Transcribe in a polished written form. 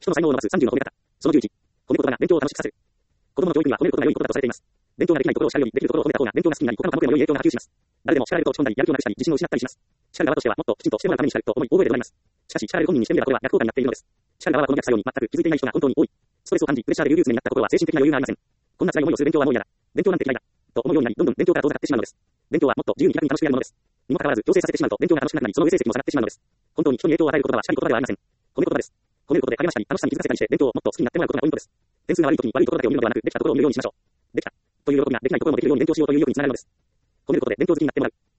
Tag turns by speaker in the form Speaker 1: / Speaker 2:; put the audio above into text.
Speaker 1: 人の才能を伸ばす30の褒め方。その11。褒め言葉が勉強を楽しくさせる。子供の教育には褒めることが良いことだとされています。勉強ができないところを叱るより、できるところを褒めた方が勉強が好きになり、他の科目への良い影響が波及します。誰でも叱られると落ち込んだり、やる気をなくしたり、自信を失ったりします。叱る側としては、もっときちんとしてもらうために叱ると思い、大声で怒鳴ります。しかし、叱られる本人にしてみればこれは逆効果になっているのです。叱る側はこの逆作用に全く気づいていない人が本当に多い。ストレスを感じ、プレッシャーで憂鬱になった心は精神的な余裕がありません。こんな辛い思いをする勉強はもう嫌だ。勉強なんて嫌いだ。と思うようになり、どんどん勉強から遠ざかってしまうのです。勉強はもっと自由に気楽に楽しくやるものです。にもかかわらず、強制させてしまうと勉強が楽しくなくなり、その上成績も下がってしまうのです。本当に人に影響を与える言葉は叱る言葉ではありません。褒める言葉です。褒めることで励ましたり、楽しさに気づかせたりして、勉強をもっと好きになってもらうことがポイントです。点数が悪い時に悪いところだけを見るのではなく、できたところを見るようにしましょう。できた。という喜びができないところもできるように勉強しようという意欲につながるのです。褒めることで勉強好きになってもらう。